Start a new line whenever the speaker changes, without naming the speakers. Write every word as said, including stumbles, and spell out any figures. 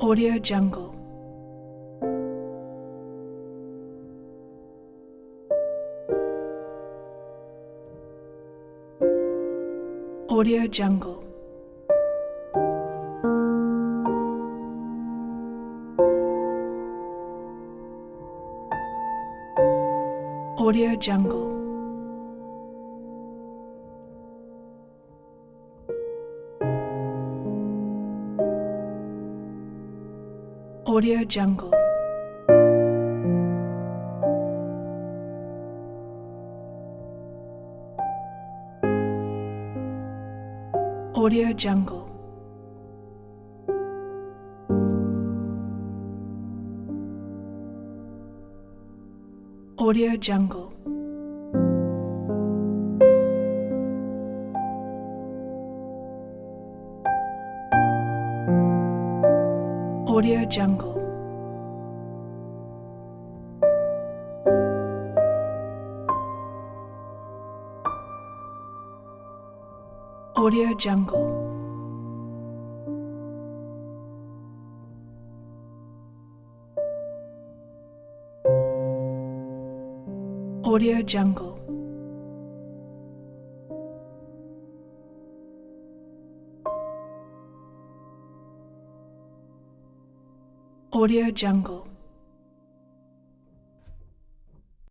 Audio Jungle. Audio Jungle. Audio Jungle. Audio Jungle. Audio Jungle. Audio Jungle. Audio Jungle. Audio Jungle. Audio Jungle. Audio Jungle.